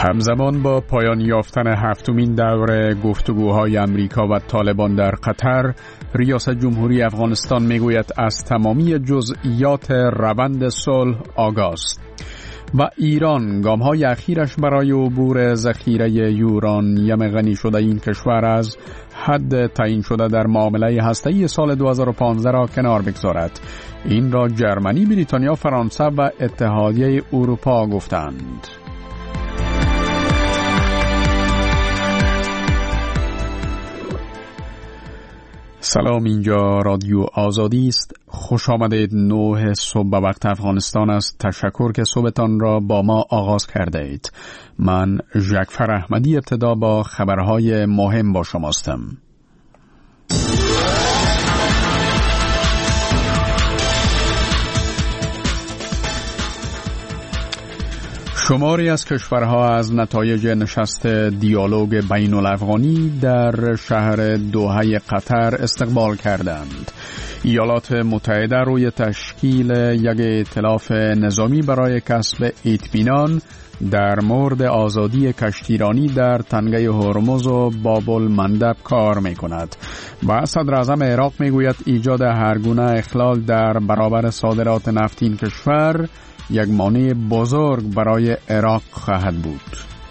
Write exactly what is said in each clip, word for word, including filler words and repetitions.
همزمان با پایان یافتن هفتمین دوره گفتگوهای امریکا و طالبان در قطر، ریاست جمهوری افغانستان میگوید از تمامی جزئیات روند صلح آگاه است و ایران گام‌های اخیرش برای عبور ذخیره یورانیم غنی شده این کشور از حد تعیین شده در معامله هسته‌ای سال دو هزار و پانزده را کنار بگذارد. این را جرمنی، بریتانیا، فرانسه و اتحادیه اروپا گفتند. سلام، اینجا رادیو آزادی است. خوش آمدید. نه صبح به وقت افغانستان است. تشکر که صبحتان را با ما آغاز کرده اید. من جعفر احمدی ابتدا با خبرهای مهم با شماستم. شماری از کشورها از نتایج نشست دیالوگ بین الافغانی در شهر دوحه قطر استقبال کردند. ایالات متحده روی تشکیل یک ائتلاف نظامی برای کسب اطمینان در مورد آزادی کشتیرانی در تنگه هرمز و باب المندب کار می کند و صدر اعظم عراق می گوید ایجاد هر گونه اخلال در برابر صادرات نفت این کشور یک مانع بزرگ برای عراق خواهد بود.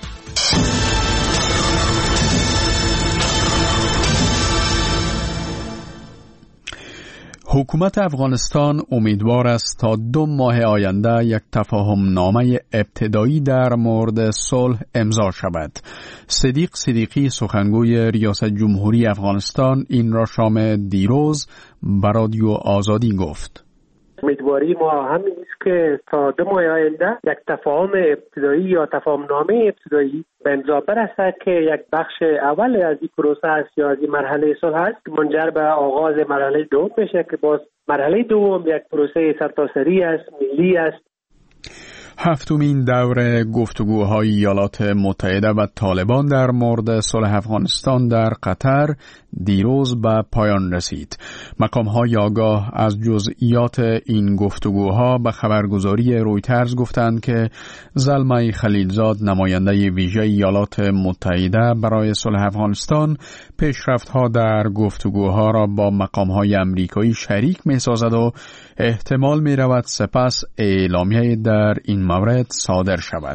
حکومت افغانستان امیدوار است تا دو ماه آینده یک تفاهم نامه ابتدایی در مورد صلح امضا شود. صدیق صدیقی، سخنگوی ریاست جمهوری افغانستان، این را شام دیروز به رادیو آزادی گفت. امیدواری ما همین است که تا دو ماه آینده یک تفاهم ابتدایی یا تفاهم نامه ابتدایی به امضا برسد که یک بخش اول از این پروسه است یا از این مرحله صلح است منجر به آغاز مرحله دوم میشه که باز مرحله دوم یک پروسه سرتاسری است، ملی است. هفتمین دور گفتگوهای ایالات متحده و طالبان در مورد صلح افغانستان در قطر دیروز به پایان رسید. مقام‌های آگاه از جزئیات این گفتگوها به خبرگزاری رویترز گفتند که زلمه خلیلزاد، نماینده ویژه ایالات متحده برای صلح افغانستان، پیشرفت‌ها در گفتگوها را با مقام‌های امریکایی شریک می‌سازد و احتمال می‌رود سپس اعلامیه در این مورد صادر شود.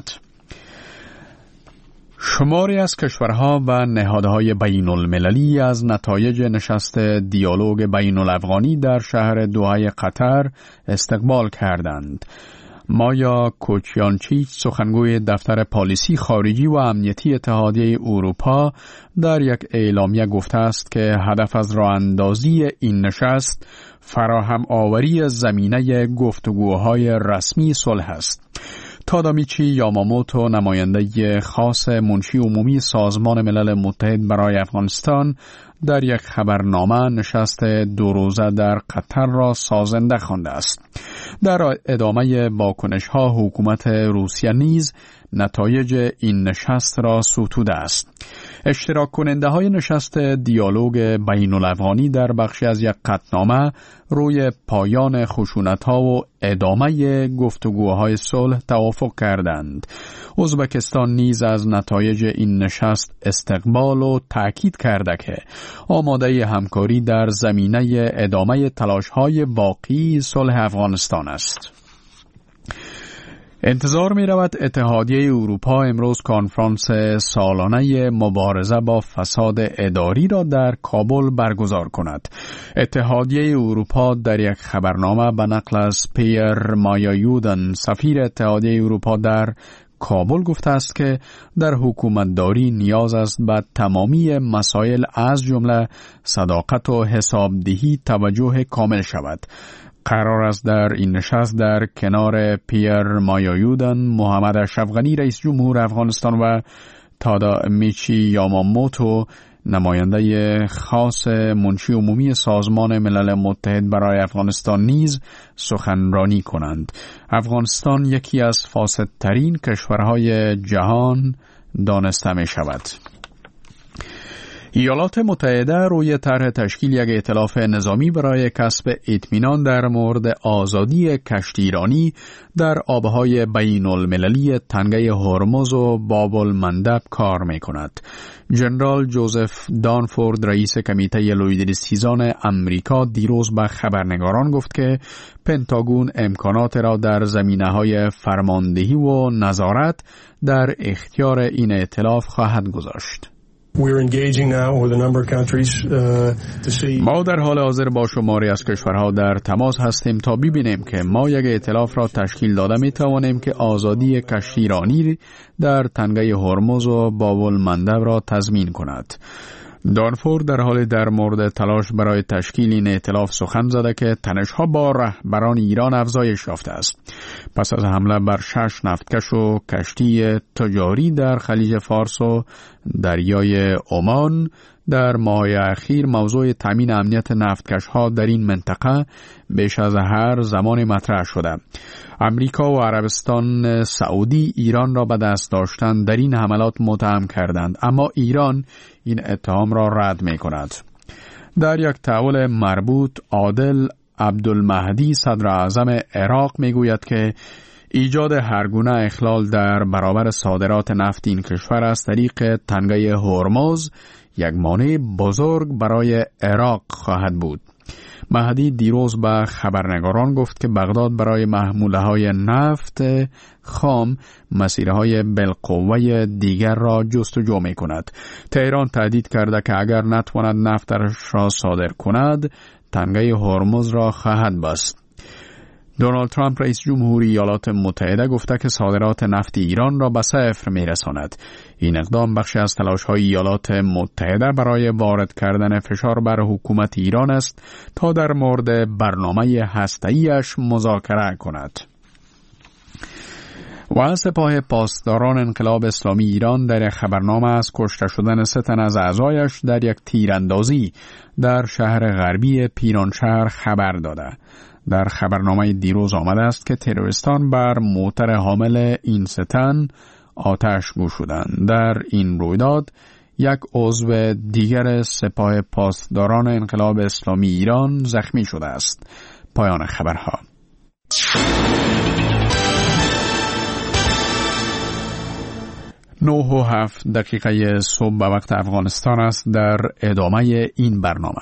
شماری از کشورها و نهادهای بین المللی از نتایج نشست دیالوگ بین الافغانی در شهر دوحه قطر استقبال کردند. مایا کوچیانچیچ، سخنگوی دفتر پالیسی خارجی و امنیتی اتحادیه اروپا، در یک اعلامیه گفته است که هدف از راه اندازی این نشست فراهم آوری زمینه گفتگوهای رسمی صلح است. تادامیچی یاماموتو، نماینده خاص منشی عمومی سازمان ملل متحد برای افغانستان، در یک خبرنامه نشست دو روزه در قطر را سازنده خوانده است. در ادامه واکنش‌ها حکومت روسیه نیز نتایج این نشست را ستوده است. اشتراک کننده های نشست دیالوگ بین الافغانی در بخشی از یک قطعنامه روی پایان خشونت‌ها و ادامه گفتگوهای صلح توافق کردند. ازبکستان نیز از نتایج این نشست استقبال و تأکید کرده که آماده همکاری در زمینه ادامه تلاش‌های واقعی صلح افغانستان است. انتظار می رود اتحادیه اروپا امروز کنفرانس سالانه مبارزه با فساد اداری را در کابل برگزار کند. اتحادیه اروپا در یک خبرنامه به نقل از پیر مایایودن، سفیر اتحادیه اروپا در کابل، گفته است که در حکومتداری نیاز است به تمامی مسائل از جمله صداقت و حسابدهی توجه کامل شود. قرار است در این نشست در کنار پیر مایایودن، محمد اشرف غنی رئیس جمهور افغانستان و تادامیچی یاماموتو، نماینده خاص منشی عمومی سازمان ملل متحد برای افغانستان نیز سخنرانی کنند. افغانستان یکی از فاسدترین کشورهای جهان دانسته می شود. ایالات متحده روی طرح تشکیل یک ائتلاف نظامی برای کسب اطمینان در مورد آزادی کشتیرانی در آبهای بین المللی تنگه هرمز و باب المندب کار می کند. جنرال جوزف دانفورد رئیس کمیته لویدی سیزان امریکا دیروز به خبرنگاران گفت که پنتاگون امکانات را در زمینه‌های فرماندهی و نظارت در اختیار این ائتلاف خواهد گذاشت. ما در حال حاضر با شماری از کشورها در تماس هستیم تا ببینیم که ما یک ائتلاف را تشکیل داده می توانیم که آزادی کشتیرانی در تنگه هرمز و باب المندب را تضمین کند. دانفورد در حال در مورد تلاش برای تشکیل این ائتلاف سخن زده که تنش‌ها با رهبران ایران افزایش یافته است. پس از حمله بر شش نفتکش و کشتی تجاری در خلیج فارس و دریای عمان در ماه اخیر موضوع تامین امنیت نفتکش‌ها در این منطقه بیش از هر زمان مطرح شده. امریکا و عربستان سعودی ایران را به دست داشتن در این حملات متهم کردند، اما ایران این اتهام را رد می کند. در یک تحول مربوط عادل عبدالمهدی صدر اعظم عراق می گوید که ایجاد هرگونه اخلال در برابر صادرات نفت این کشور از طریق تنگه هرمز یک مانع بزرگ برای عراق خواهد بود. مهدی دیروز به خبرنگاران گفت که بغداد برای محموله‌های نفت خام مسیرهای بالقوه دیگر را جستجو می کند. تهران تهدید کرده که اگر نتواند نفتش را صادر کند تنگه هرمز را خواهد بست. دونالد ترامپ رئیس جمهوری ایالات متحده گفته که صادرات نفت ایران را به صفر می‌رساند. این اقدام بخشی از تلاش‌های ایالات متحده برای وارد کردن فشار بر حکومت ایران است تا در مورد برنامه هسته‌ایش مذاکره کند. و سپاه پاسداران انقلاب اسلامی ایران در خبرنامه از کشته شدن سه تن از اعضایش در یک تیراندازی در شهر غربی پیرانشهر خبر داده. در خبرنامه دیروز آمده است که تروریستان بر موتر حامل این سه تن آتش گشودند. در این رویداد یک عضو دیگر سپاه پاسداران انقلاب اسلامی ایران زخمی شده است. پایان خبرها. نه و هفت دقیقه صبح به وقت افغانستان است. در ادامه این برنامه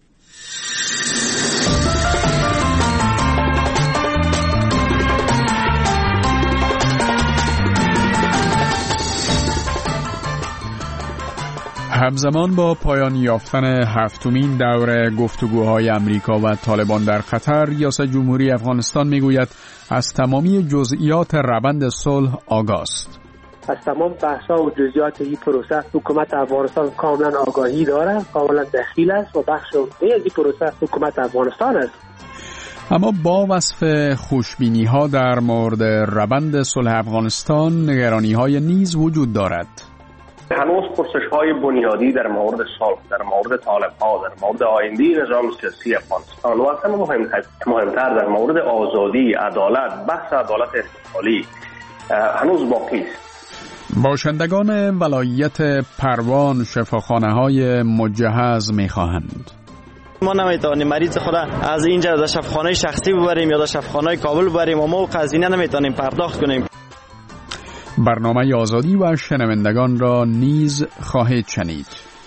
همزمان با پایان یافتن هفتمین دوره گفتگوهای امریکا و طالبان در قطر، ریاست جمهوری افغانستان میگوید از تمامی جزئیات روند صلح آگاست. از تمام بحث‌ها و جزئیات این پروسه حکومت افغانستان کاملا آگاهی دارد، کاملا دخیل است و بخش عمده از این پروسه حکومت افغانستان است. اما با وصف خوشبینی‌ها در مورد روند صلح افغانستان، نگرانی‌های نیز وجود دارد. هنوز پرسش‌های بنیادی در مورد صلح، در مورد طالب‌ها، در مورد آینده نظام سیاسی افغانستان و اصلا مهمتر مهمتر در مورد آزادی، عدالت، بحث عدالت استقلالی هنوز باقی است. باشندگان ولایت پروان شفاخانه‌های مجهز می‌خواهند. ما نمیتونیم مریض خود از اینجا در شفاخانه شخصی ببریم یا در شفاخانه کابل ببریم و ما قضیه نمیتونیم پرداخت کنیم. برنامه آزادی و شنوندگان را نیز خواهید شنید.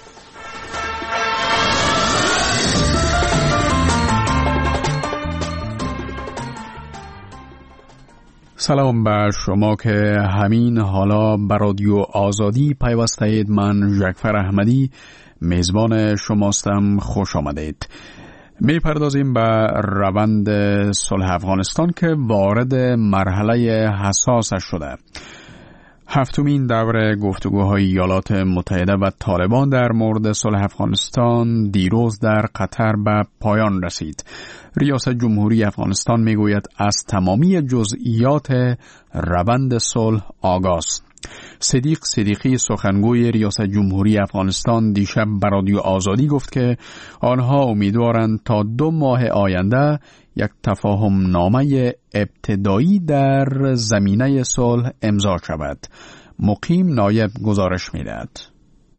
سلام به شما که همین حالا به رادیو آزادی پیوسته اید. من ژکفر احمدی میزبان شماستم. خوش آمدید. می پردازیم به روند صلح افغانستان که وارد مرحله حساسش شده. هفتمین دوره گفتگوهای ایالات متحده و طالبان در مورد صلح افغانستان دیروز در قطر به پایان رسید. ریاست جمهوری افغانستان میگوید از تمامی جزئیات روند صلح آگاست. صدیق صدیقی سخنگوی ریاست جمهوری افغانستان دیشب به رادیو آزادی گفت که آنها امیدوارند تا دو ماه آینده یک تفاهم نامه ابتدایی در زمینه صلح امضا شود. مقیم نایب گزارش می‌دهد.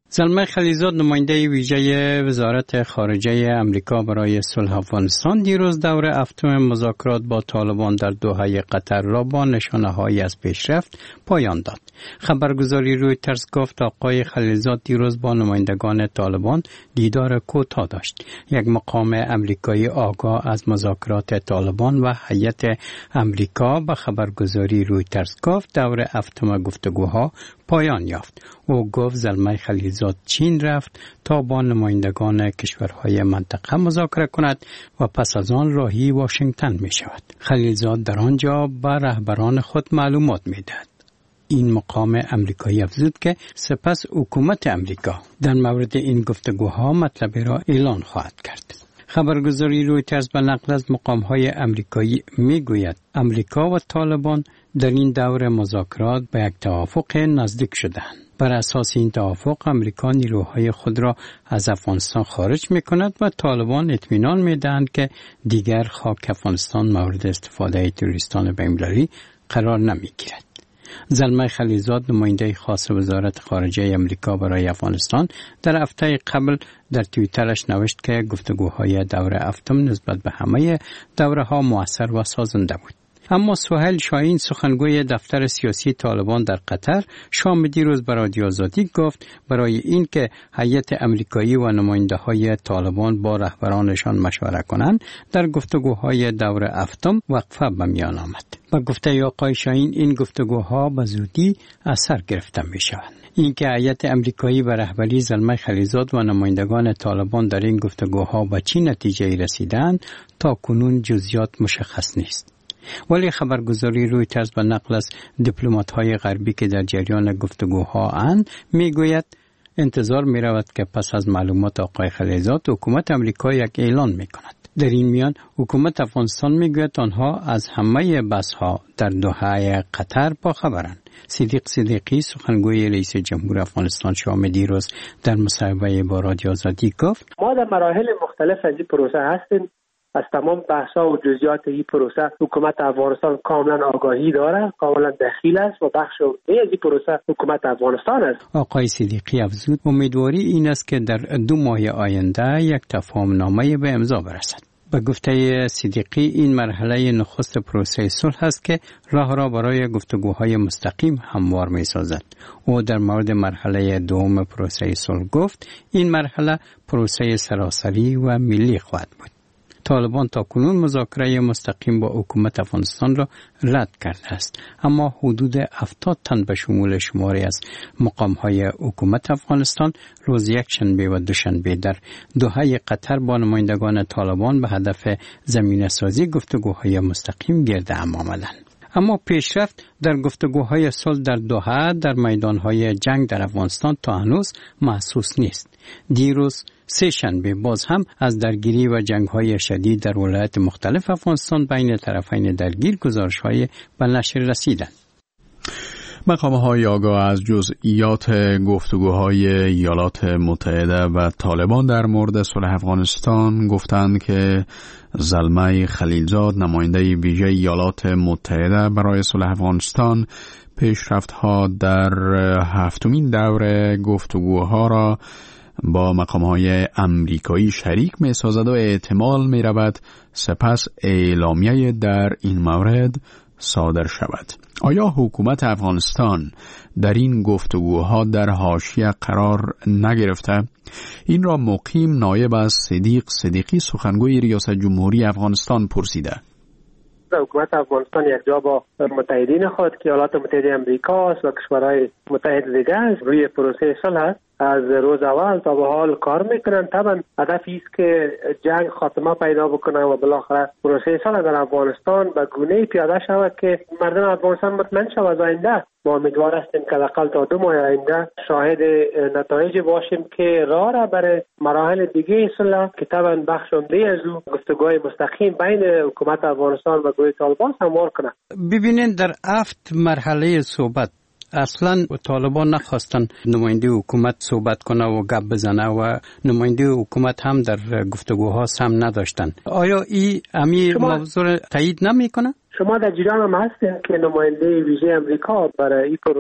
زلمه خلیزاد نماینده ویژه وزارت خارجه امریکا برای صلح افغانستان دیروز دور هفتم مذاکرات با طالبان در دوحه قطر را با نشانه‌هایی از پیشرفت پایان داد. خبرگزاری رویترز گفت آقای خلیزاد دیروز با نمایندگان طالبان دیدار کوتاه داشت. یک مقام امریکایی آگاه از مذاکرات طالبان و هیئت امریکا به خبرگزاری رویترز گفت دور هفتم گفتگوها پایان یافت. او گفت زلمه خلیزاد چین رفت تا با نمایندگان کشورهای منطقه مذاکره کند و پس از آن راهی واشنگتن می شود. خلیزاد در آنجا به رهبران خود معلومات می دهد. این مقام امریکایی افزود که سپس حکومت امریکا در مورد این گفتگوها مطلبی را اعلان خواهد کرد. خبرگزاری رویترز به نقل از مقام‌های امریکایی می‌گوید امریکا و طالبان در این دور مذاکرات به یک توافق نزدیک شدند. بر اساس این توافق امریکا نیروهای خود را از افغانستان خارج می‌کند و طالبان اطمینان می‌دهند که دیگر خاک افغانستان مورد استفاده تروریستان بین‌المللی قرار نمی‌گیرد. زلمه خلیزاد نماینده خاص وزارت خارجه امریکا برای افغانستان در هفته قبل در توییترش نوشت که گفتگوهای دور هفتم نسبت به همه دوره‌ها مؤثر و سازنده بود. اما سهیل شاهین سخنگوی دفتر سیاسی طالبان در قطر شام دیروز به رادیو آزادی گفت برای اینکه هیئت امریکایی و نماینده‌های طالبان با رهبرانشان مشوره کنند در گفتگوهای دور هفتم وقفه به میان آمد. با گفته آقای شاهین این گفتگوها به زودی اثر گرفته می شوند. اینکه هیئت امریکایی و رهبری زلمه خلیزاد و نمایندگان طالبان در این گفتگوها به چه نتیجه رسیدند تا کنون جزئیات مشخص نیست. ولی خبرگزاری رویترز به نقل از دیپلمات‌های غربی که در جریان گفتگوها اند میگوید انتظار می‌رود که پس از معلومات آقای خلیزاد حکومت امریکا یک اعلان می‌کند. در این میان حکومت افغانستان میگوید آنها از همه بحث‌ها در دوحه قطر باخبرند. صدیق صدیقی سخنگوی رئیس جمهور افغانستان شام دیروز در مصاحبه با رادیو آزادی گفت ما در مراحل مختلف از این پروسه هستیم. از تمام بحث‌ها و جزئیات این پروسه حکومت افغانستان کاملا آگاهی داره، کاملا دخیل است و بخش عمده از این پروسه حکومت افغانستان است. آقای صدیقی افزود امیدواری این است که در دو ماه آینده یک تفاهم نامه به امضا برسد. به گفته صدیقی این مرحله نخست پروسه صلح است که راه را برای گفتگوهای مستقیم هموار می‌سازد. او در مورد مرحله دوم پروسه صلح گفت این مرحله پروسه سراسری و ملی خواهد بود. طالبان تا کنون مذاکره مستقیم با حکومت افغانستان را رد کرده است، اما حدود هفتاد تن به شمول شماری از مقام‌های حکومت افغانستان روز یک شنبه و دوشنبه در دوحه قطر با نمایندگان طالبان به هدف زمینه‌سازی گفتگوهای مستقیم گرد هم آمدند. اما پیشرفت در گفتگوهای صلح در دوحه در میدانهای جنگ در افغانستان تا هنوز محسوس نیست. دیروز سه شنبه باز هم از درگیری و جنگ‌های شدید در ولایات مختلف افغانستان بین طرفین درگیر گزارش‌های به نشر رسیدند. مقام‌های آگاه از جزئیات گفتگوهای ایالات متحده و طالبان در مورد صلح افغانستان گفتند که زلمه خلیلزاد نماینده ویژه ایالات متحده برای صلح افغانستان پیشرفت‌ها در هفتمین دور گفتگوها را با مقام‌های امریکایی شریک می‌سازد و احتمال می‌رود سپس اعلامیه در این مورد صادر شود. آیا حکومت افغانستان در این گفتگوها در حاشیه قرار نگرفته؟ این را مقیم نایب از صدیق صدیقی سخنگوی ریاست جمهوری افغانستان پرسیده. حکومت افغانستان یک جا با متحدین خود که ایالات متحده امریکا است و کشورهای متحد دیگر است روی پروسه صلح است. از روز اول تا به حال کار میکنن. طبعا هدفی است که جنگ خاتمه پیدا بکنه و بالاخره پروسه صلح در افغانستان به گونه‌ای پیاده شود که مردم افغانستان مطمئن شود از آینده. ما امیدوار هستیم که حداقل تا دو ماه آینده شاهد نتایج باشیم که راه را برای مراحل دیگه صلح که طبعا بخش عمده از او گفتگوهای مستقیم بین حکومت افغانستان و گروه طالبان هموار کنه. ببینید در هفت مرحله صحبت اصلا طالبان نخواستن نماینده حکومت صحبت کنه و گپ بزنه و نماینده حکومت هم در گفتگوها سهم نداشتن. آیا این امی موضوع تایید نمیکنه؟ شما در جریان هم هستین که نماینده ویژه امریکا برای این پروسه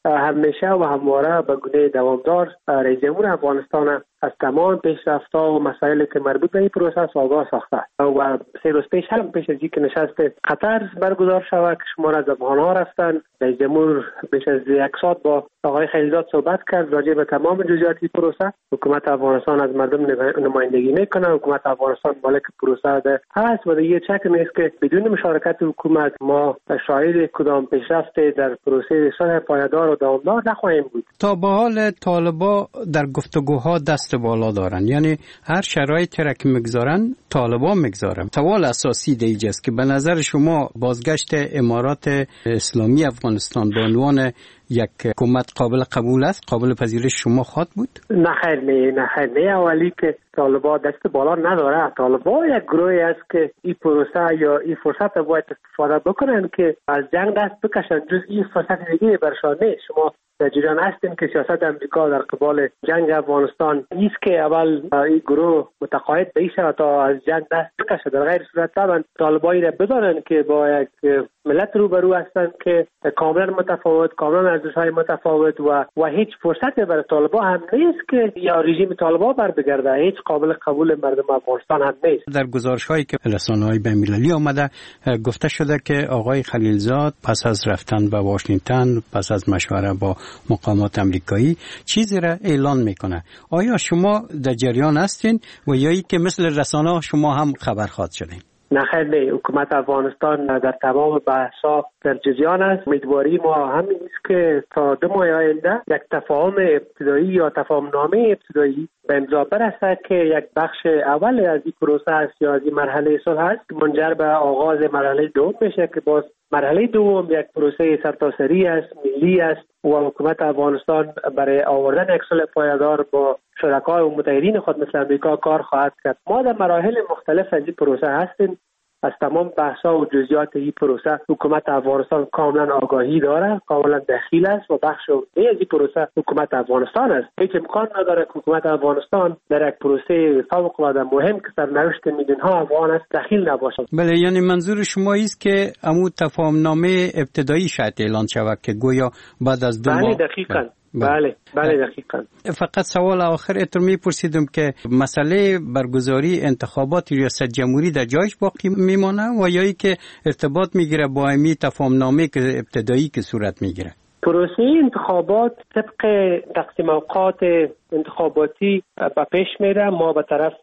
همیشه و همواره به گونه دوامدار رئیس جمهور افغانستان از تمام پیشرفت‌ها و مسائلی که مربوط به این پروسه آگاه ساخته و سه روز پیش هم پیش از اینکه نشست قطر برگزار شود که شمار از افغان‌ها رفتن، رئیس جمهور بیش از یک ساعت با آقای خلیلزاد صحبت کرد راجع به تمام جزئیات این پروسه. حکومت افغانستان از مردم نمایندگی میکنه، حکومت افغانستان مالک پروسه ده هست و دیگه شک نیست که بدون مشارکت حکومت ما شاهد کدام پیشرفت در پروسه صلح پایدار و دوامدار نخواهیم بود. تا به حال طالبا در گفتگوها دست بالا دارن، یعنی هر شرایطی را که میگذارن طالبا میگذارن. سوال اساسی دیگه است که به نظر شما بازگشت امارات اسلامی افغانستان به عنوان یک حکومت قابل قبول است؟ قابل پذیرش شما خواهد بود؟ نه خیر نه نه خیر نه اولی که طالبا دست بالا نداره. طالبا یک گروهی است که این پروسه یا این فرصت رو باید استفاده بکنن که از جنگ دست بکشن. جز این فرصت دیگه برشان نیست. شما در جریان هستیم که سیاست امریکا در قبال جنگ افغانستان نیست که اول این گروه متقاعد بشه تا از جنگ دست بکشه. در غیر صورت طبعا طالبایی را بدانن که با یک ملت روبرو هستند که کاملا متفاوت، کاملا ارزش‌های متفاوت و و هیچ فرصتی برای طالبا هم نیست که یا رژیم طالبا بر بگرده. هیچ قابل قبول مردم افغانستان هم نیست. در گزارش‌هایی که رسانه‌های بین‌المللی آمده گفته شده که آقای خلیلزاد پس از رفتن به واشنگتن، پس از مشوره با مقامات امریکایی چیزی را اعلان میکنه. آیا شما در جریان هستین و یا ای که مثل رسانه‌ها شما هم خبر خواد شدین؟ نه خیر نه. حکومت افغانستان در تمام بحث‌ها در جریان است. امیدواری ما همین است که تا دو ماه آینده یک تفاهم ابتدایی یا تفاهم نامه ابتدایی به امضا برسد که یک بخش اول از این پروسه است یا از این مرحله صلح است که منجر به آغاز مرحله دوم بشه که باز مرحله دوم یک پروسه سرتاسری است، ملی است و حکومت افغانستان برای آوردن یک صلح پایدار با شرکای و متحدین خود مثل امریکا کار خواهد کرد. ما در مراحل مختلف از این پروسه هستیم. از تمام بحث‌ها و جزئیات این پروسه حکومت افغانستان کاملا آگاهی داره، کاملا دخیل است و بخش عمده از این پروسه حکومت افغانستان است. هیچ امکان نداره که حکومت افغانستان در یک پروسه فوق‌العاده مهم که سرنوشت میلیون‌ها افغان است دخیل نباشد. بله، یعنی منظور شما است که عمو تفاهم نامه ابتدایی شاید اعلان شود که گویا بعد از دو ماه. بله دقیقاً. بله بله دقیقاً. فقط سوال آخر اتر میپرسیدم که مسئله برگزاری انتخابات ریاست جمهوری در جایش باقی میمانه و یا ای که ارتباط میگیره با امی تفاهم نامه که ابتدایی که صورت میگیره؟ پروسه انتخابات طبق تقسیم اوقات انتخاباتی به پیش میره. ما به طرف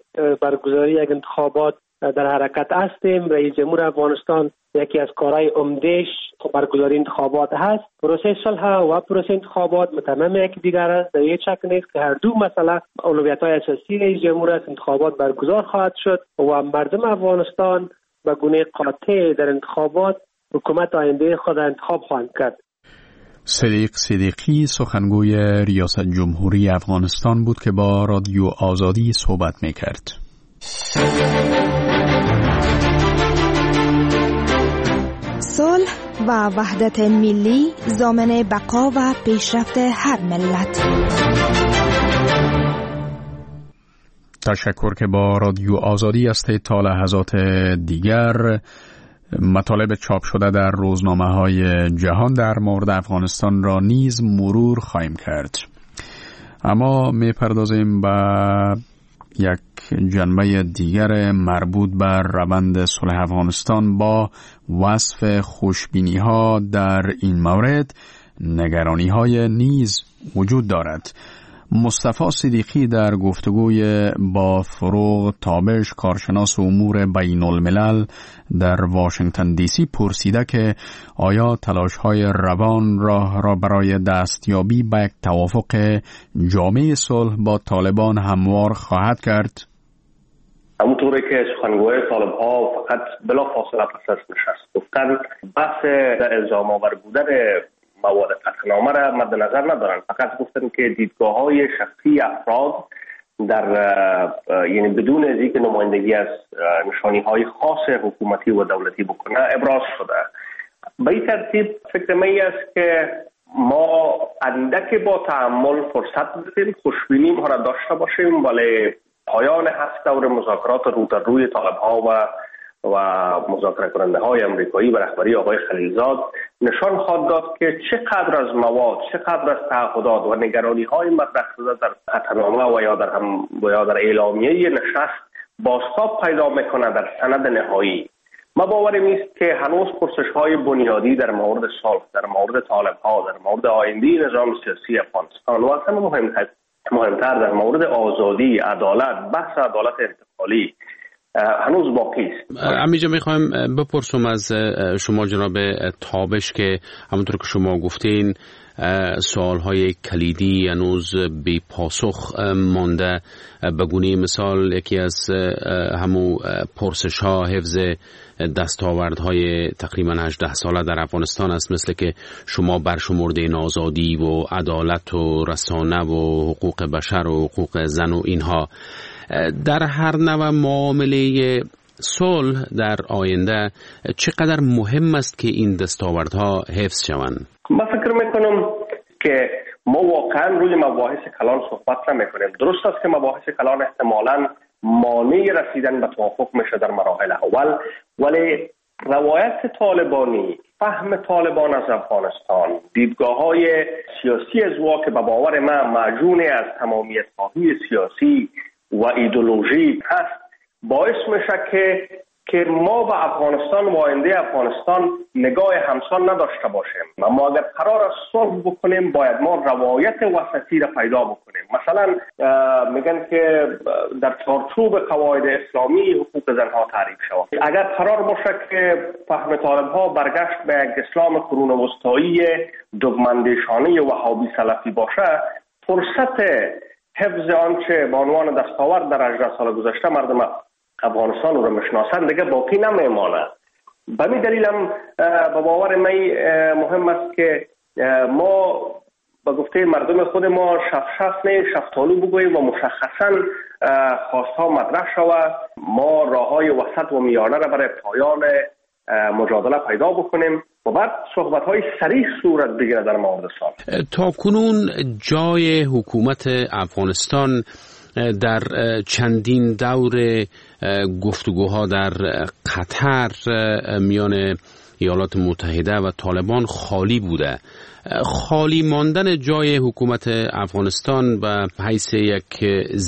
برگزاری یک انتخابات در حرکت هستیم. رئیس جمهور افغانستان یکی از کارهای عمده‌اش برگزاری انتخابات هست. پروسه صلح و پروسه انتخابات متمم یکی دیگر است. در هیچ شک نیست که هر دو مسئله اولویت‌های اساسی رئیس جمهور است. انتخابات برگزار خواهد شد و مردم افغانستان به گونه قاطع در انتخابات حکومت آینده خود انتخاب خواهند کرد. صدیق صدیقی سخنگوی ریاست جمهوری افغانستان بود که با رادیو آزادی صحبت می‌کرد. صلح و وحدت ملی ضامن بقا و پیشرفت هر ملت. تشکر که با رادیو آزادی است. تا لحظات دیگر مطالب چاپ شده در روزنامه‌های جهان در مورد افغانستان را نیز مرور خواهیم کرد. اما می‌پردازیم به یک جنبه دیگر مربوط بر روند صلح افغانستان. با وصف خوشبینی‌ها در این مورد نگرانی‌های نیز وجود دارد. مصطفی صدیقی در گفتگوی با فروغ تابش کارشناس امور بین الملل در واشنگتن دی سی پرسیده که آیا تلاش‌های روان راه را برای دستیابی به یک توافق جامع صلح با طالبان هموار خواهد کرد؟ همونطوری که سخنگوی طالب‌ها فقط بلافاصله پس از نشست گفتن بحث الزام آور بودن مواد قطعنامه را مد نظر ندارن. فقط گفتن که دیدگاه‌های شخصی افراد در یعنی بدون از اینکه نمایندگی از نشانی‌های خاص حکومتی و دولتی بکنه ابراز شده. به این ترتیب فکر من است که ما اندک با تأمل فرصت بدیم، خوشبینی ما را داشته باشیم، ولی پایان هفت دور مذاکرات رو در روی طالب‌ها و و مذاکره کننده های امریکایی و رهبری آقای خلیلزاد نشان خواهد داد که چقدر از مواد، چقدر از تعهدات و نگرانی های مطرح شده در قطعنامه و یا در هم و یا در اعلامیه نشست بازتاب پیدا میکنه در سند نهایی. ما باورم است که هنوز پرسش های بنیادی در مورد صلح، در مورد طالب ها، در مورد آینده نظام سیاسی افغانستان و اصلا مهمتر مهمتر در مورد آزادی، عدالت، بحث عدالت انتقالی هنوز باقی است. امیجا میخوایم بپرسم از شما جناب تابش که همونطور که شما گفتین سوالهای کلیدی هنوز بی پاسخ مانده. به گونه مثال یکی از همون پرسش ها حفظ دستاوردهای تقریبا هجده ساله در افغانستان است، مثل که شما برشمرده آزادی و عدالت و رسانه و حقوق بشر و حقوق زن و اینها. در هر نوع معامله صلح در آینده چقدر مهم است که این دستاوردها حفظ شوند؟ من فکر میکنم که ما واقعا روی مباحث کلان صحبت نمیکنیم. درست است که مباحث کلان احتمالاً مانع رسیدن به توافق میشه در مراحل اول، ولی روایت طالبانی، فهم طالبان از افغانستان، دیدگاه‌های سیاسی از وا که به باور من معجون از تمامیت خواهی سیاسی و ایدئولوژی هست، باعث میشه که که ما به افغانستان و آینده افغانستان نگاه همسان نداشته باشیم. اما اگر قرار است صلح بکنیم باید ما روایت وسطی را پیدا بکنیم. مثلا میگن که در چارچوب قواعد اسلامی حقوق زنها تعریف شود. اگر قرار باشه که فهم طالب‌ها برگشت به یک اسلام قرون وسطایی دگماندیشانه وهابی سلفی باشه، فرصت حفظ آنچه به عنوان دستاورد در هجده سال گذشته مردم افغانستان رو میشناسند دیگه باقی نمیمانه. به این دلیل هم به باور من مهم است که ما به گفته مردم خود ما شف شف نه شفتالو بگوییم و مشخصا خواستها مطرح شود. ما راههای وسط و میانه را برای پایان مجادله پیدا بکنیم و بعد صحبت‌های صریح صورت بگیره در مورد صلح. تا کنون جای حکومت افغانستان در چندین دور گفتگوها در قطر میان ایالات متحده و طالبان خالی بوده. خالی ماندن جای حکومت افغانستان به حیث یک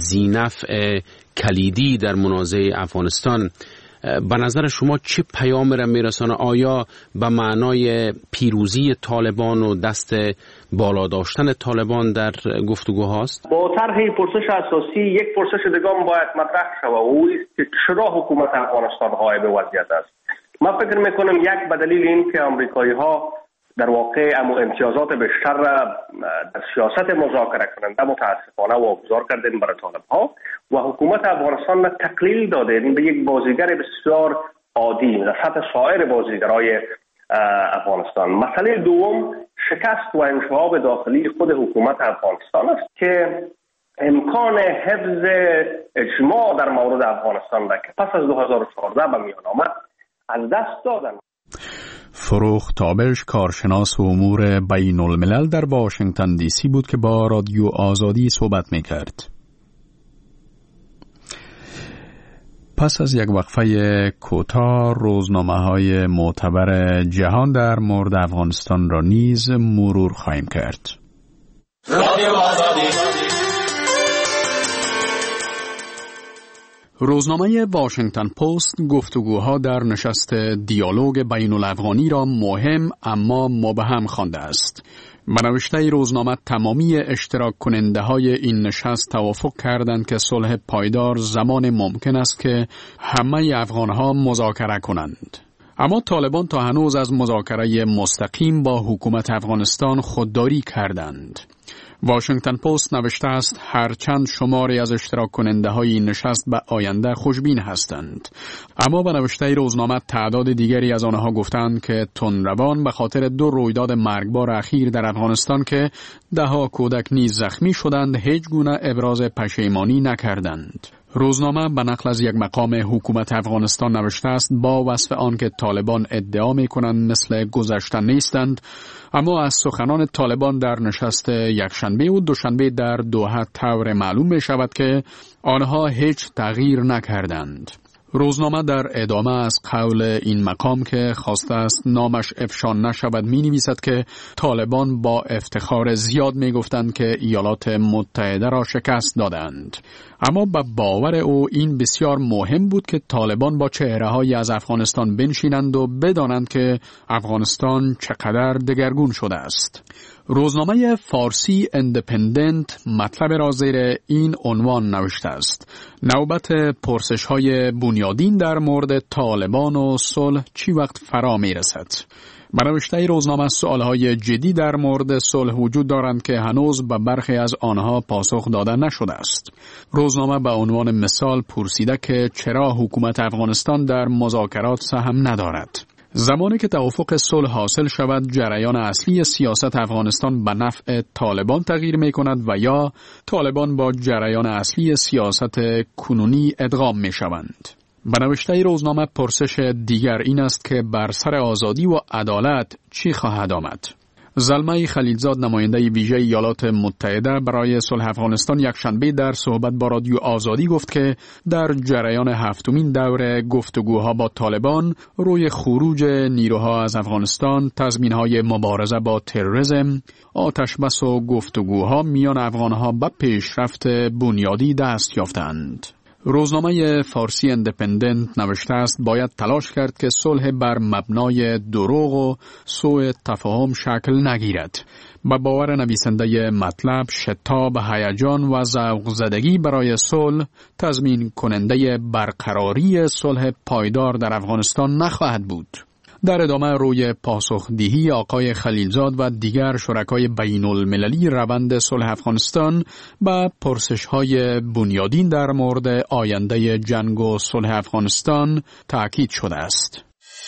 ذینفع کلیدی در منازعه افغانستان به نظر شما چه پیام را میرسانه؟ آیا به معنای پیروزی طالبان و دست بالا داشتن طالبان در گفتگوهاست؟ با طرح پرسش اساسی یک پرسش دیگه هم باید مطرح شود و او است که چرا حکومت افغانستان غایب وضعیت است. من فکر میکنم یک به دلیل این که امریکایی ها در واقع امتیازات بیشتر را در سیاست مذاکره کننده متاسفانه واگذار کردن برای طالب ها و حکومت افغانستان را تقلیل دادن به یک بازیگر بسیار عادی در سطح سایر بازیگرای افغانستان. مسئله دوم شکست و انشعاب داخلی خود حکومت افغانستان است که امکان حفظ اجماع در مورد افغانستان را که پس از دو هزار و چهارده به میان آمد از دست دادن. فروخ تابش، کارشناس و امور بین الملل در واشنگتن دی سی بود که با رادیو آزادی صحبت می کرد. پس از یک وقفه کوتاه روزنامه‌های معتبر جهان در مورد افغانستان را نیز مرور خواهیم کرد. رادیو آزادی. روزنامه واشنگتن پست گفتگوها در نشست دیالوگ بین الافغانی را مهم اما مبهم خوانده است. به نوشته روزنامه تمامی اشتراک کننده های این نشست توافق کردند که صلح پایدار زمان ممکن است که همه افغانها مذاکره کنند. اما طالبان تا هنوز از مذاکره مستقیم با حکومت افغانستان خودداری کردند. واشنگتن پست نوشته است هرچند شماری از اشتراک کننده های این نشست به آینده خوشبین هستند، اما به نوشته روزنامه تعداد دیگری از آنها گفتند که تندروان به خاطر دو رویداد مرگبار اخیر در افغانستان که دهها کودک نیز زخمی شدند هیچ گونه ابراز پشیمانی نکردند. روزنامه به نقل از یک مقام حکومت افغانستان نوشته است با وصف آن که طالبان ادعا می‌کنند مثل گذشته نیستند، اما از سخنان طالبان در نشست یکشنبه و دوشنبه در دوحه طور معلوم می شود که آنها هیچ تغییر نکردند. روزنامه در ادامه از قول این مقام که خواسته است نامش افشا نشود می نویسد که طالبان با افتخار زیاد می گفتند که ایالات متحده را شکست دادند. اما به باور او این بسیار مهم بود که طالبان با چهره‌هایی از افغانستان بنشینند و بدانند که افغانستان چقدر دگرگون شده است. روزنامه فارسی اندپندنت مطلب را زیر این عنوان نوشته است: نوبت پرسش‌های بنیادین در مورد طالبان و صلح چی وقت فرا می‌رسد؟ به نوشته روزنامه سوالهای جدی در مورد صلح وجود دارند که هنوز به برخی از آنها پاسخ داده نشده است. روزنامه به عنوان مثال پرسیده که چرا حکومت افغانستان در مذاکرات سهم ندارد. زمانی که توافق صلح حاصل شود، جریان اصلی سیاست افغانستان به نفع طالبان تغییر می کند و یا طالبان با جریان اصلی سیاست کنونی ادغام می شوند. به نوشته روزنامه پرسش دیگر این است که بر سر آزادی و عدالت چی خواهد آمد؟ زلمه خلیلزاد نماینده ویژه ایالات متحده برای صلح افغانستان یکشنبه در صحبت با رادیو آزادی گفت که در جریان هفتمین دور گفتگوها با طالبان روی خروج نیروها از افغانستان، تضمین‌های مبارزه با تروریسم، آتشبس و گفتگوها میان افغانها به پیشرفت بنیادی دست یافتند. روزنامه فارسی اندپندنت نوشته است باید تلاش کرد که صلح بر مبنای دروغ و سوء تفاهم شکل نگیرد. به باور نویسنده مطلب، شتاب، هیجان و ذوق زدگی برای صلح تضمین کننده برقراری صلح پایدار در افغانستان نخواهد بود. در ادامه روی پاسخدهی آقای خلیلزاد و دیگر شرکای بین المللی روند صلح افغانستان به پرسش‌های بنیادین در مورد آینده جنگ و صلح افغانستان تأکید شده است.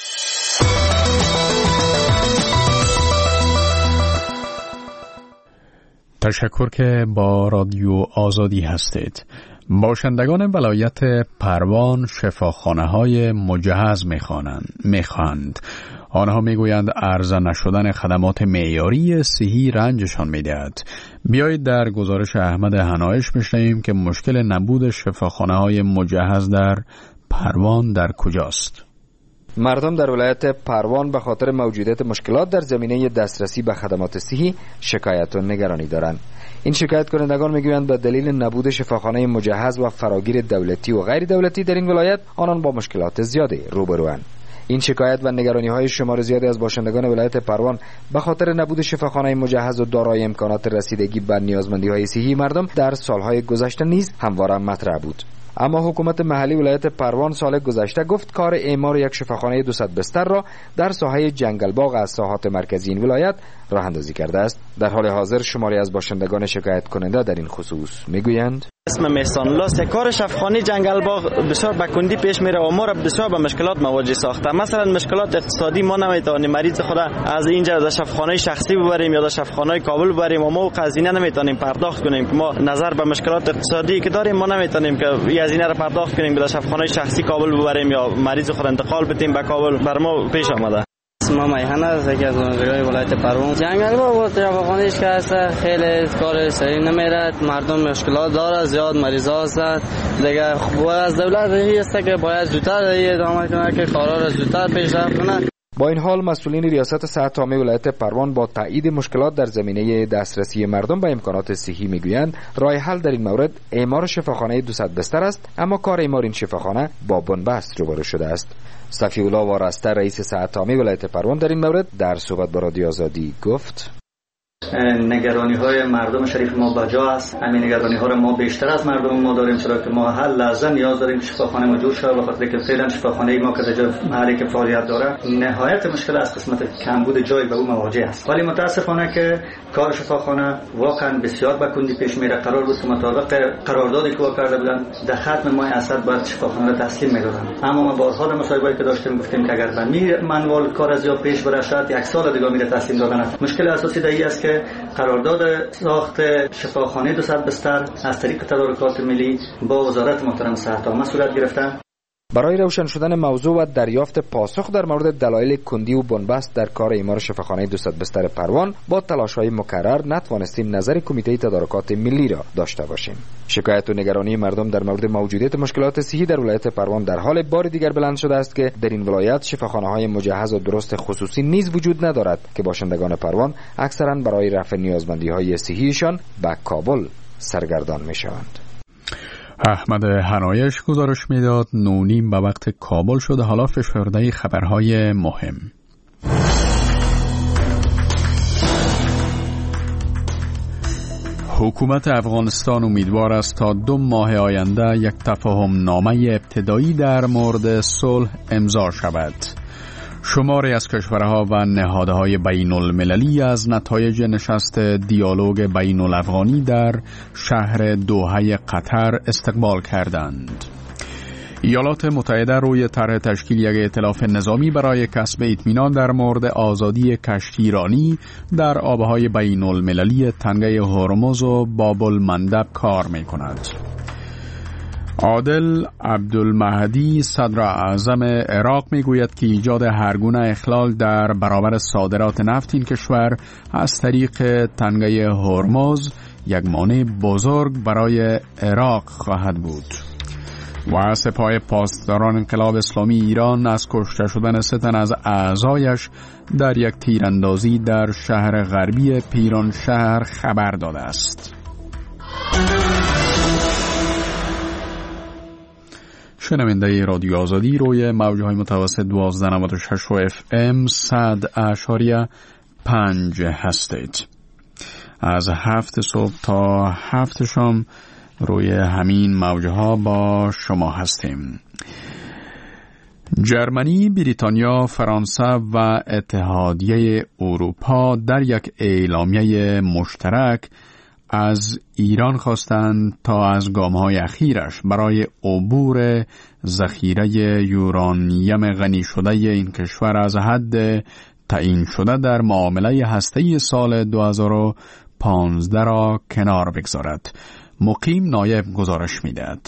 تشکر که با رادیو آزادی هستید. باشندگان ولایت پروان شفاخانه‌های مجهز می‌خواهند. آنها می‌گویند عرضه نشدن خدمات معیاری صحی رنجشان می‌دهد. بیایید در گزارش احمد حنایش بشنویم که مشکل نبود شفاخانه‌های مجهز در پروان در کجاست. مردم در ولایت پروان به خاطر موجودیت مشکلات در زمینه دسترسی به خدمات صحی شکایت و نگرانی دارند. این شکایت کنندگان میگویند به دلیل نبود شفاخانه مجهز و فراگیر دولتی و غیر دولتی در این ولایت آنان با مشکلات زیادی روبروند. این شکایت و نگرانی های شمار زیادی از باشندگان ولایت پروان به خاطر نبود شفاخانه مجهز و دارای امکانات رسیدگی به نیازمندی های صحی مردم در سالهای گذشته نیز همواره مطرح بود. اما حکومت محلی ولایت پروان سال گذشته گفت کار اعمار یک شفاخانه دویست بستر را در ساحه جنگلباغ از ساحات مرکزی این ولایت راه اندازی کرده است. در حال حاضر شماری از باشندگان شکایت کننده در این خصوص میگویند اسم مهسان لاست کار شفاخانه جنگلباغ بسیار به کندی پیش میره و ما را بسیار به مشکلات مواجه ساخته. مثلا مشکلات اقتصادی، ما نمیتونیم مریض خود از اینجا در شفاخانه شخصی ببریم یا در شفاخانه کابل ببریم و ما قضیه نمیتونیم پرداخت کنیم که ما نظر به مشکلات اقتصادی که داریم ما نمیتونیم که هزینه را پرداخت کنیم در شفاخانه شخصی کابل ببریم یا مریض خود انتقال بدیم به کابل. بر ما پیش آمده. ما میهن از یکی از باشندگان ولایت پروان جنگلباغ و شفاخانه‌اش که هست خیلی کار صحیح نمیره، مردم مشکلات داره، زیاد مریضا هستند دیگه. خب از دولت رهی است که باید زودتر ادامه کنه که کارا را زودتر پیشرفت کنه. با این حال مسئولین ریاست صحت عامه ولایت پروان با تایید مشکلات در زمینه دسترسی مردم به امکانات صحی میگویند راه حل در این مورد اعمار شفاخانه دویست بستر است، اما کار اعمار این شفاخانه با بنبست روبرو شده است. صفی الله وارسته رئیس صحت عامه ولایت پروان در این مورد در صحبت با رادیو آزادی گفت نگرانی های مردم شریف ما بجا است. همین نگرانی ها را ما بیشتر از مردم ما داریم، چرا که ما هر لحظه نیاز داریم شفاخانه موجود شود، بخاطر که فعلا شفاخانه ما که در محلی که فعالیت داره نهایت مشکل از قسمت کمبود جای به او مواجه است. ولی متاسفانه که کار شفاخانه واقعا بسیار به کندی پیش میره. قرار بود که مطابق قراردادی که کرده بودن در ختم ماه اسد باید شفاخانه را تسلیم میدادن، اما ما بارها در مصاحبه‌ای که داشتیم گفتیم که اگر به منوال کار از یا پیش بره شاید یک سال دیگه میره تسلیم دادن. مشکل اساسی در این است که قرارداد ساخت شفاخانه دویست بستر از طریق تدارکات ملی با وزارت محترم صحت عامه صورت گرفته. برای روشن شدن موضوع و دریافت پاسخ در مورد دلایل کندی و بنبست در کار اعمار شفاخانه دویست بستر پروان با تلاش‌های مکرر نتوانستیم نظر کمیته تدارکات ملی را داشته باشیم. شکایت و نگرانی مردم در مورد موجودیت مشکلات صحی در ولایت پروان در حال بار دیگر بلند شده است که در این ولایت شفاخانه‌های مجهز و درست خصوصی نیز وجود ندارد که باشندگان پروان اکثرا برای رفع نیازمندی‌های صحیشان به کابل سرگردان می‌شوند. احمد حنایش گزارش میداد. نونیم به وقت کابل شده. حالا فشرده خبرهای مهم. حکومت افغانستان امیدوار است تا دو ماه آینده یک تفاهم نامه ابتدایی در مورد صلح امضا شود. شماری از کشورها و نهادهای بین المللی از نتایج نشست دیالوگ بین الافغانی در شهر دوحه قطر استقبال کردند. ایالات متحده روی طرح تشکیل یک ائتلاف نظامی برای کسب اطمینان در مورد آزادی کشتیرانی در آبهای بین المللی تنگه هرمز و باب المندب کار می کند. عادل عبدالمهدی صدر اعظم عراق میگوید که ایجاد هرگونه اخلال در برابر صادرات نفت این کشور از طریق تنگه هرمز یک مانع بزرگ برای عراق خواهد بود. و سپاه پاسداران انقلاب اسلامی ایران از کشته شدن سه تن از اعضایش در یک تیراندازی در شهر غربی پیرانشهر خبر داده است. شنونده رادیو آزادی روی موجهای متوسط دوازده نود و شش و اف ام صد اشاریه پنج هستید. از هفت صبح تا هفت شام روی همین موجها با شما هستیم. جرمنی، بریتانیا، فرانسه و اتحادیه اروپا در یک اعلامیه مشترک از ایران خواستند تا از گام‌های اخیرش برای عبور ذخیره یورانیم غنی شده این کشور از حد تعیین شده در معامله هسته‌ای سال دو هزار و پانزده را کنار بگذارد. مقیم نایب گزارش می‌دهد.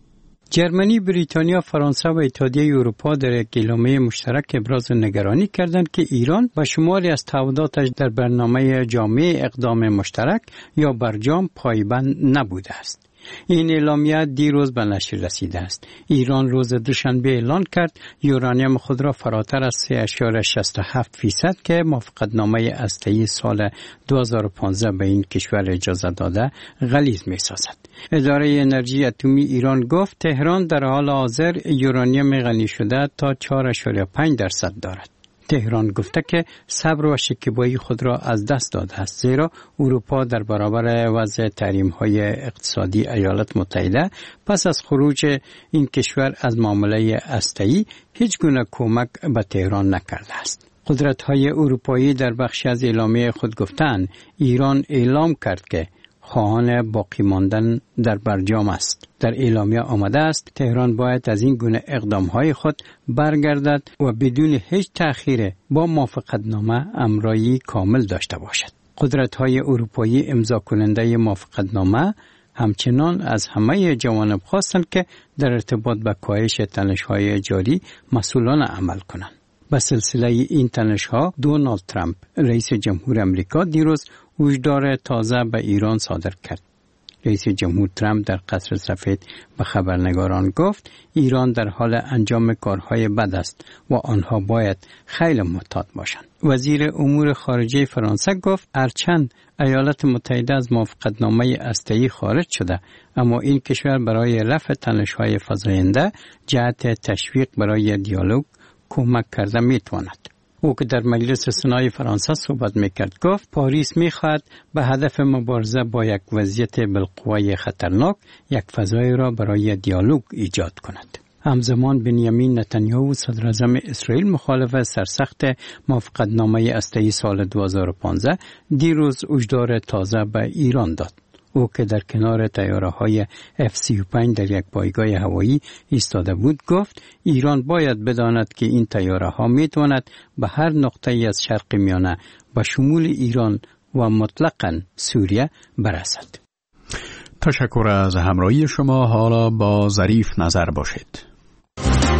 جرمنی، بریتانیا، فرانسه و اتحادیه اروپا در یک اعلامیه مشترک ابراز نگرانی کردند که ایران با شماری از تعهداتش در برنامه جامع اقدام مشترک یا برجام پایبند نبوده است. این اعلامیه دیروز به نشر رسیده است. ایران روز دوشنبه اعلان کرد یورانیم خود را فراتر از سه اشاره شصت و هفت فیصد که موافقتنامه هسته‌ای سال دو هزار و پانزده به این کشور اجازه داده غلیظ می‌سازد. اداره انرژی اتمی ایران گفت تهران در حال حاضر یورانیم غنی شده تا چهار اشاره پنج درصد دارد. تهران گفته که صبر و شکیبایی خود را از دست داده است، زیرا اروپا در برابر وضع تحریم‌های اقتصادی ایالات متحده پس از خروج این کشور از معامله هسته‌ای هیچ گونه کمک به تهران نکرده است. قدرت‌های اروپایی در بخشی از اعلامیه خود گفتند ایران اعلام کرد که خواهان باقی ماندن در برجام است. در اعلامیه آمده است تهران باید از این گونه اقدامهای خود برگردد و بدون هیچ تأخیر با موافقتنامه امرایی کامل داشته باشد. قدرت‌های اروپایی امضا کننده موافقتنامه همچنان از همه جوانب خواستند که در ارتباط با کاهش تنش‌های جاری مسئولان عمل کنند. به سلسله این تنش‌ها دونالد ترامپ رئیس جمهور آمریکا دیروز هشدار تازه به ایران صادر کرد. رئیس جمهور ترامپ در قصر سفید به خبرنگاران گفت ایران در حال انجام کارهای بد است و آنها باید خیلی محتاط باشند. وزیر امور خارجه فرانسه گفت هرچند ایالات متحده از موافقتنامه هسته‌ای خارج شده، اما این کشور برای رفع تنش‌های فزاینده جهت تشویق برای دیالوگ کمک کرده میتواند. او که در مجلس سنای فرانسه صحبت میکرد گفت پاریس میخواهد به هدف مبارزه با یک وضعیت بالقوه خطرناک یک فضای را برای دیالوگ ایجاد کند. همزمان بنیامین نتانیاهو صدر اعظم اسرائیل مخالف سرسخت موافقتنامه هسته‌ای سال دو هزار و پانزده دیروز هشدار تازه به ایران داد. او که در کنار طیاره‌های اف سی و پنج در یک پایگاه هوایی ایستاده بود گفت ایران باید بداند که این طیاره‌ها میتواند به هر نقطه‌ای از شرق میانه به شمول ایران و مطلقاً سوریه برسد. تشکر از همراهی شما. حالا با ظریف نظر باشید.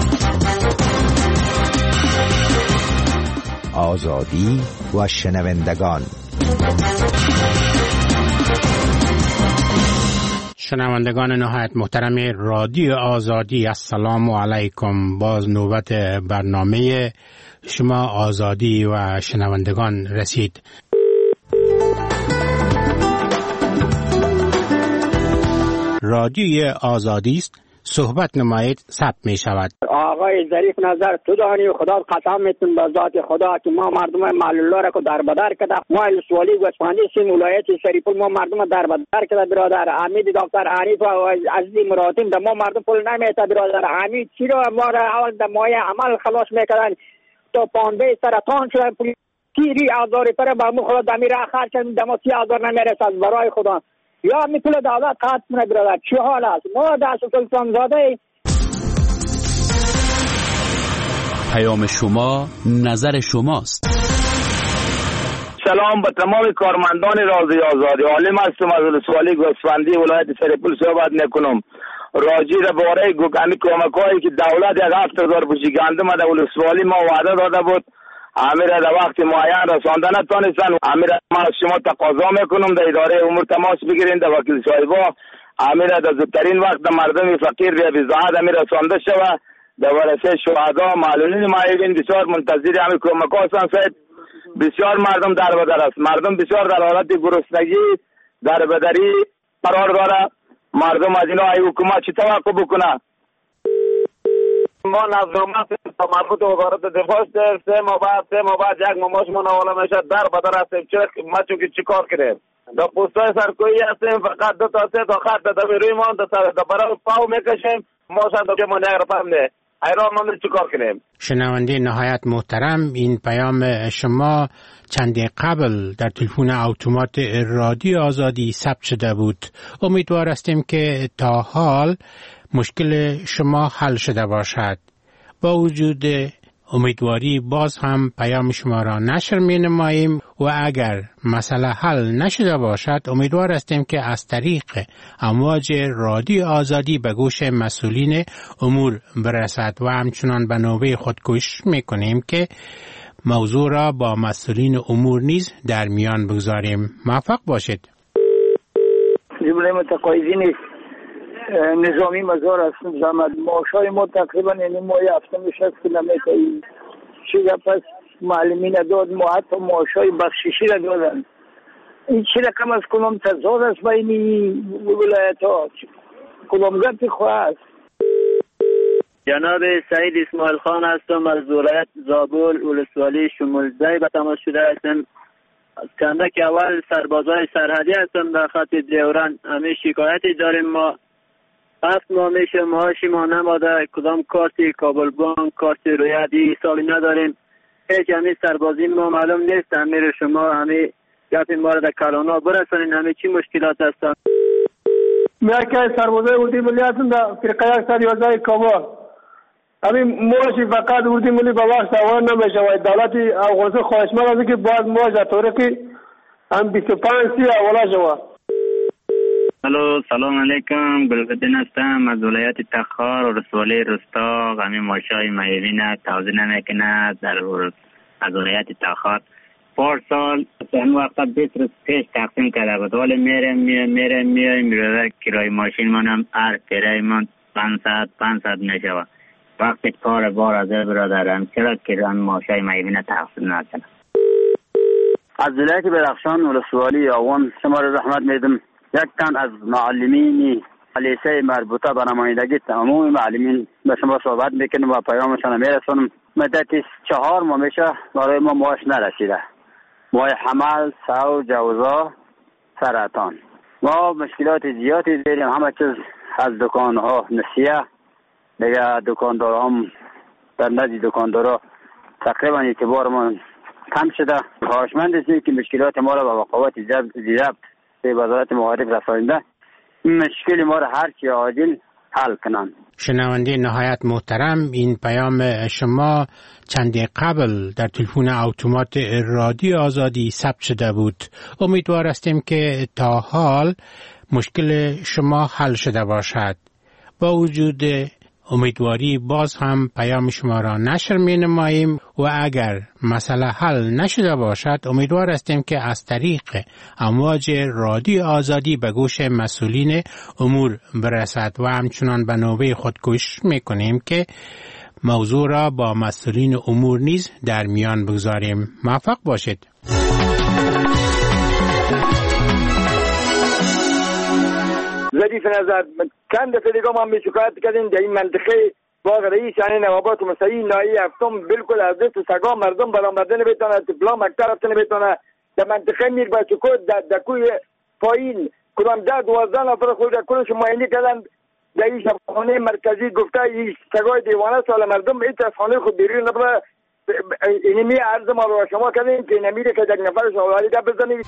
آزادی و شنوندگان. شنوندگان نهایت محترم رادیو آزادی، السلام علیکم. باز نوبت برنامه شما آزادی و شنوندگان رسید. رادیوی آزادی است، صحبت نمایید، ثبت می شود. آقای ظریف نظر تو دانی و خدا قسم میتون به ذات خدا که ما مردم معلولا را که در بدر کده، ما السوالی گوسفندی سیم ولایت شریف ما مردم در بدر کده برادر. حمید دکتر حنیف و عزیز مراتیم ده ما مردم پول نمیته برادر. حمید چی رو ما را اول ده مایه عمل خلاص میکردن تو پانده سرطان شدن پولی تیری آزاری پر با مو خدا دمی را خرچ دم سی آزار نمیرسد برای خدا. یا می پول دولت قطع کنه برادر. چه حال است؟ ما دست سلطان زاده. پیام شما نظر شماست. سلام به تمام کارمندان رادیو آزادی. عالم هستم از ولسوالی گوسفندی ولایت سرپل صحبت میکنم. راجی را باره گوگانی کمکایی که دولت یک هفت هزار بوشی گندم در ولسوالی ما وعده داده بود، امیر در وقت معین رسانده نتونستن. امیر من از شما تقاضا میکنم در اداره امور تماس بگیرین، در وکیل صاحبا امیر در زودترین وقت مردم فقیر به بزاعت امیر رسانده شوه. در ورثه شهدا معلولین معیبین بسیار منتظر همین کمک هستند. صاحب بسیار مردم در بدر است، مردم بسیار در حالت گرسنگی در بدری قرار داره. مردم از اینا ای حکومت چی توقع بکنه؟ ما نظامات مربوط به وزارت دفاع است. سه ماه بعد سه ماه بعد یک ماماش ما نوالا میشه در بدر هستیم. چه ما چون که چی کار کردیم؟ در پوستای سرکویی هستیم، فقط دو تا سه تا خط در روی ما در برای پاو میکشیم. ما شاید که ما نگر فهمده ایران ما چی کار کنیم. شنونده نهایت محترم، این پیام شما چندی قبل در تلفن اتومات رادیو آزادی ثبت شده بود. امیدوار هستیم که تا حال مشکل شما حل شده باشد. با وجود امیدواری باز هم پیام شما را نشر می نماییم و اگر مسئله حل نشده باشد امیدوار هستیم که از طریق امواج رادیو آزادی به گوش مسئولین امور برسد و همچنان به نوبه خود کوشش می کنیم که موضوع را با مسئولین امور نیز در میان بگذاریم. موفق باشید. جمله متقاعدی نیست نظامی مزار هستم زحمت معاشای ما تقریبا یعنی ما هفته میشه که نمیتاییم چی پس معلمین داد ما حتی معاشای بخششی را دادن. این چی رقم از کنم تضاد است بین ولایت ها کنم گفت خواه است. جناب سعید اسماعیل خان هستم از ولایت زابل ولسوالی شمولزی به تماس شده هستم. از کنده که اول سربازای سرحدی هستم در خط دیوران. همه شکایتی داریم ما هفت ماه میشه معاشی ما نماده، کدام کارتی کابل بانک کارت رویدی سالی نداریم. هیچ همین سربازی ما معلوم نیست. امیر شما همین گفت ما را در کلانا برسانین همین چی مشکلات هستن. مرکز سربازای اردی ملی هستم در فرقه یک صد یازده کابل. همین معاشی فقط اردی ملی به وقت سوار نمیشه و دولت افغانستان خواهشمند است که باید معاش در طریق هم بیست و پنج سی اولا شود. الو سلام علیکم، گلبدین هستم از ولایت تخار و رسوالی رستاق. همین ماشای معیبین توضیح نمیکنه در از ولایت تخار پار سال این وقتا بیست روز پیش تقسیم کرده بود، ولی میره میره میره میره میره کرای ماشین منم هر کرای من پانصد پانصد میشه. وقتی کار بار از برادرم چرا کرای ماشای معیبین تقسیم نکنه؟ از ولایت بدخشان ولسوالی آوان شما را رحمت میدم. یک تن از معلمین لیسه مربوطه به نمایندگی تمام معلمین به شما صحبت میکنم و پیامشان میرسونم. مدت چهار ماه میشه برای ما معاش نرسیده. ماه حمل، سو، جوزا، سرطان. ما مشکلات زیادی داریم. همه چیز از دکانها نسیه دیگه دکاندار هم در نزد دکاندارا تقریبا اعتبار ما کم شده. خواهشمند هستیم که مشکلات ما را به وقوات ضبط به وزارت معارف رسانده این مشکل ما را هر چی عاجل حل کنند. شنونده نهایت محترم، این پیام شما چندی قبل در تلفن اتومات رادیو آزادی ثبت شده بود. امیدوار هستیم که تا حال مشکل شما حل شده باشد. با وجود امیدواری باز هم پیام شما را نشر می نماییم و اگر مسئله حل نشده باشد امیدوار هستیم که از طریق امواج رادیو آزادی به گوش مسئولین امور برسد و همچنان به نوبه خود کوشش می کنیم که موضوع را با مسئولین امور نیز در میان بگذاریم. موفق باشید. ظریف نظر چند دفعه دیگه ما هم شکایت کردیم در این منطقه باغ رئیس یعنی نوابات مسیحی ناحیه هفتم بالکل از دست سگا مردم برآمده نمیتونه، طفلا مکتب رفته نمیتونه. در منطقه میر بچکو در کوی پایین کدام ده دوازده نفر خود کلش معاینه کردن در این شفاخانه مرکزی گفته این سگای دیوانه سال مردم این از خانه خود بیرون نبره. اینمی عرض ما رو شما کردیم که نمیره که یک نفرش حوالی ده بزنید.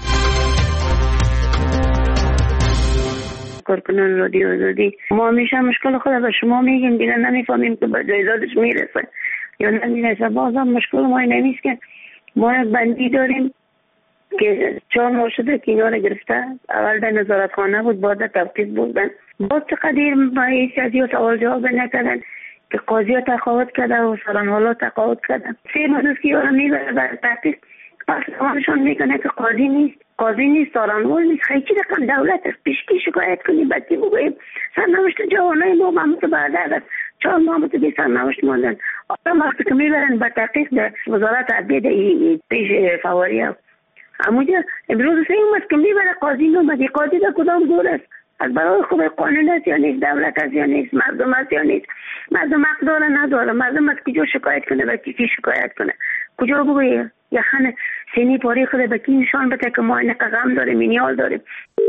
کارکنان رادیو آزادی ما همیشه مشکل خود به شما میگیم دیگه نمیفهمیم که به جایزادش میرسه یا نمیرسه. بازم مشکل ما این نیست که ما یک بندی داریم که چهار ماه شده که اینا رو گرفته. اول در نظارت خانه بود، بعد تفتیش بودن، باز چقدر با حیثیتی و سوال جواب نکردن که قاضی ها تقاعد کرده و سالان حالا تقاعد کردن. سه مدوز که یارو میبره بر تفتیش اصلانشان میکنه که قاضی نیست، قاضی نیست، سالانوال نیست. خیلی رقم دولت است، پیشکی شکایت کنیم بدی بگویم سرنوشت جوانای ما همون که بعد از چهار ماه بود بی سرنوشت ماندن. آدم وقتی که میبرن به تحقیق در وزارت عدلیه پیش فواری ها همونجا امروز سه اومد که میبره قاضی نومدی. قاضی در کدام دور است؟ از برای خوب قانون است یا نیست؟ دولت است یا نیست؟ مردم است یا نیست؟ مردم حق داره نداره؟ مردم از کجا شکایت کنه و کی شکایت کنه؟ کجا بگویه؟ یا خانه سینی پاری خود به کی نشان بده که ما این غم داریم، مینیال داریم.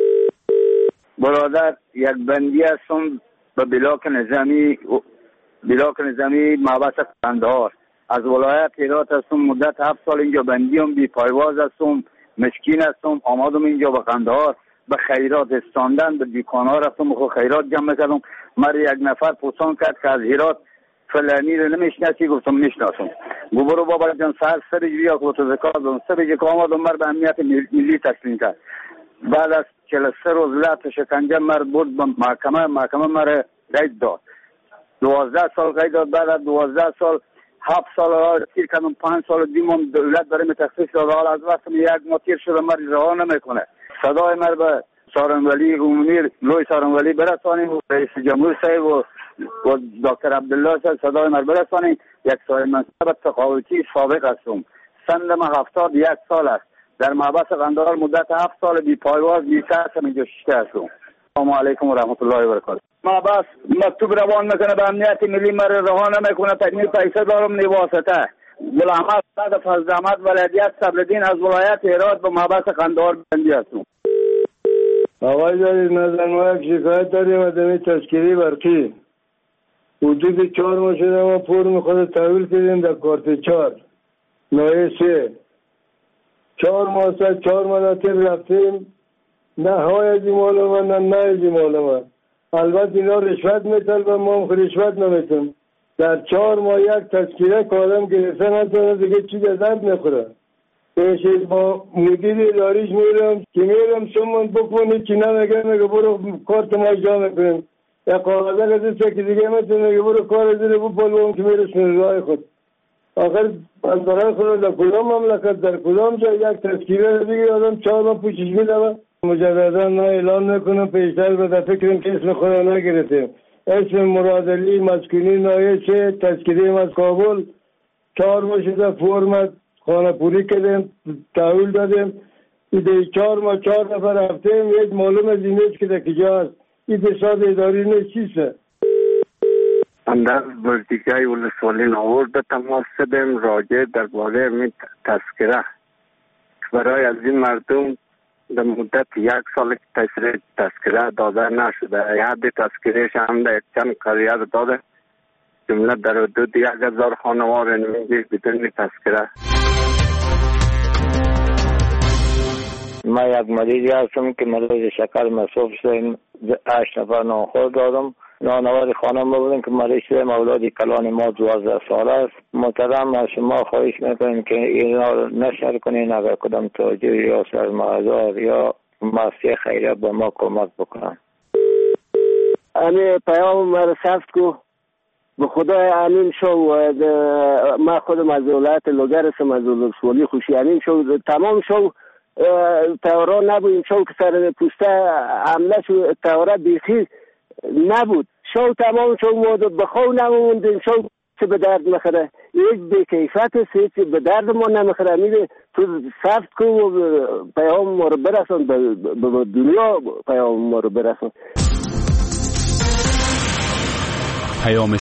برادر یک بندی هستم به بلاک نظامی بلاک نظامی مبحث قندهار از ولایت هرات هستم. مدت هفت سال اینجا بندیم، بی پایواز هستم، مسکین هستم. آمدم اینجا به قندهار به خیرات استاندن به دیکانها رفتم خو خیرات جمع کردم. مر یک نفر پرسان کرد که از هرات فلانی رو نمیشناسی؟ گفتم میشناسم. گو برو بابا جان سر سر جویا کو تو زکات دون سر جه کاماد مر به امنیت ملی تسلیم کرد. بعد از چهل و سه روز لات شکنجه مر بود به محکمه، محکمه مر قید داد. دوازده سال قید داد. بعد از دوازده سال هفت سال را تیر کردم، پنج سال دیمم دولت برای تخصیص داد. حال از وقتی یک ماه تیر شده مر رها نمیکنه. صدای مر به سارنولی عمومی لوی سارنولی برسانیم و رئیس جمهور صاحب و و دکتر عبدالله صاحب صدای مر برسانیم. یک صاحب منصب تقاعدی سابق هستم. سندم هفتاد یک سال است. در محبس قندهار مدت هفت سال بی پایواز بی سرسم اینجا ششته هستم. السلام علیکم و رحمت الله و برکاته. محبس مکتوب روان میکنه به امنیت ملی مر رها نمیکنه. تکنیل پیسه دارم نیواسطه. گلحمد صد فضل احمد ولایت صبرالدین از ولایت هرات به محبس قندهار بندی هستم. آقای جاری نظر ما یک شکایت داریم از این تشکیلی برقی حدود چهار ماه شده ما فرم خود تحویل کردیم در کارت چهار نایه سه. چهار ماه سه چهار مراتب رفتیم، نه های از این معلومه نه نه از این معلومه. البته اینا رشوت میتل و ما هم رشوت نمیتیم. در چهار ماه یک تذکیره که آدم گرفته نتونه دیگه چیز درد نخوره. پیشید با مدیر اداریش میرم که میرم شما بکنید که نمیگه میگه برو کارت ما جا میکنیم. یا کاغذه گذاشته که دیگه میتونه میگه برو کار زیره بپلوم که میرسونه رای خود. آخر از برای خود در کدام مملکت در کدام جا یک تذکیره دیگه آدم چهار ماه پوشش میدم. مجددا نه اعلان نکنم پیشتر به فکرم که اسم خود نگرفتیم. اسم مرادلی مسکونی نایه چه تذکیره از کابل چهار ماه شده فرمت خانه پوری کردیم تحویل دادیم. ایده چهار ماه چهار نفر رفتیم یک معلوم از این نیست که در کجا هست. این فساد اداری نیست چیسته. اندر وردیگای ولسوالی ناور به تماس شدیم راجع در باره می تذکره برای از این مردم در مدت یک سال تشریح تذکره داده نشده. حد تذکرهش هم در چند قریه داده جمله در حدود یک هزار خانوار نمیگه بدون تذکره. من یک مریضی هستم که مریض شکر مصروف شدیم، هشت نفر نانخور دادم. نانوار خانم بودیم که مریض شدیم، اولادی کلان ما دوازده ساله است. محترم از شما خواهش میکنیم که اینا رو نشر کنین، اگر کدام توجه یا سرمایه‌دار یا مؤسسه خیریه به ما کمک بکنن. امی پیام مرا ثبت کو به خدا امین شو ما خودم از ولایت لوگر هستم، از ولسوالی خوشی امین شو تمام شو تورا نبود، شو که سر پوسته حمله شو تورا بیخی نبود، شو تمام شو مود بخو نموندن، شو چه به درد نخوره، یک بی کیفیت است، به درد ما نمیخوره. میده تو سفت کو و پیام ما رو برسون به دنیا، پیام ما رو برسون. پیام